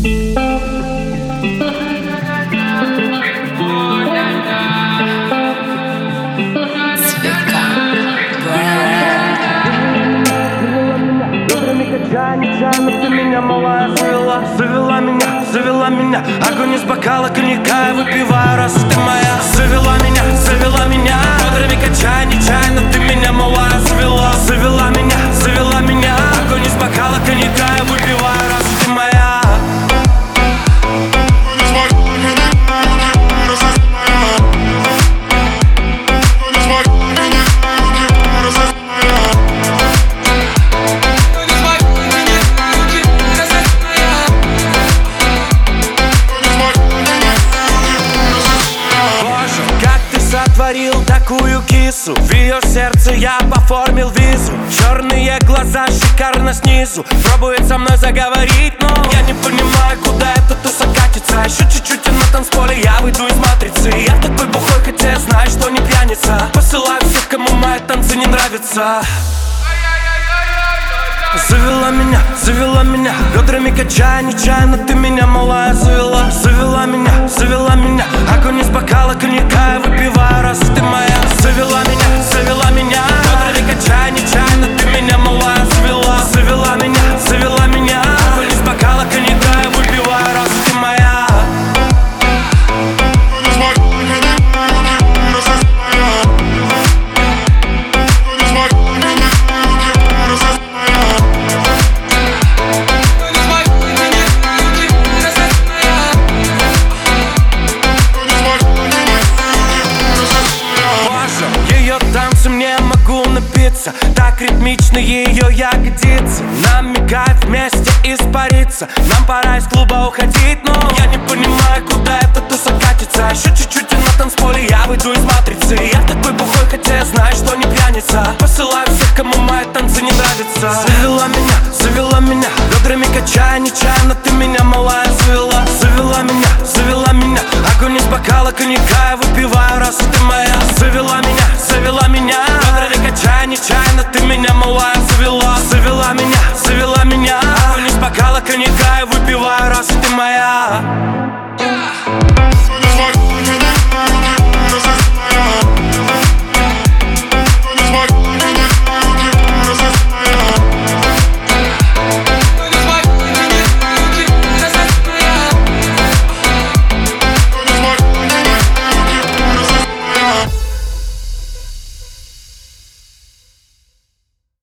Нечаянно ты меня, малая, завела меня. Огонь из бокала коньяка я выпиваю, раз ты моя. Завела меня. Бодрыми качая, нечаянно ты меня, малая, завела меня. Огонь из бокала коньяка я выпиваю, раз ты моя. Сотворил такую кису, в ее сердце я оформил визу. Черные глаза шикарно снизу, пробует со мной заговорить, но я не понимаю, куда эта туса катится. Еще чуть-чуть и на танцполе я выйду из матрицы. Я такой бухой, хотя я знаю, что не пьяница. Посылаю всех, кому мои танцы не нравятся. Завела меня, бедрами качая, нечаянно ты меня, малая, завела меня. Огонь из бокала коньяка я выпиваю, раз ты моя. Завела меня, бедрами качая, нечаянно ты меня, малая, завела меня. Огонь из бокала коньяка я выпиваю, раз ты моя. Мне могу напиться, так ритмично ее ягодицы. Нам мигает вместе испариться. Нам пора из клуба уходить, но я не понимаю, куда эта туса катится. Еще чуть-чуть и на танцполе я выйду из матрицы. Я такой бухой, хотя я знаю, что не пьяница. Посылаю всех, кому мои танцы не нравятся. Завела меня, бедрами качая, нечаянно ты меня, малая, завела меня. Огонь из бокала коньяка я выпиваю, раз ты моя. Завела меня. Бедрами качая, нечаянно ты меня, малая, завела меня.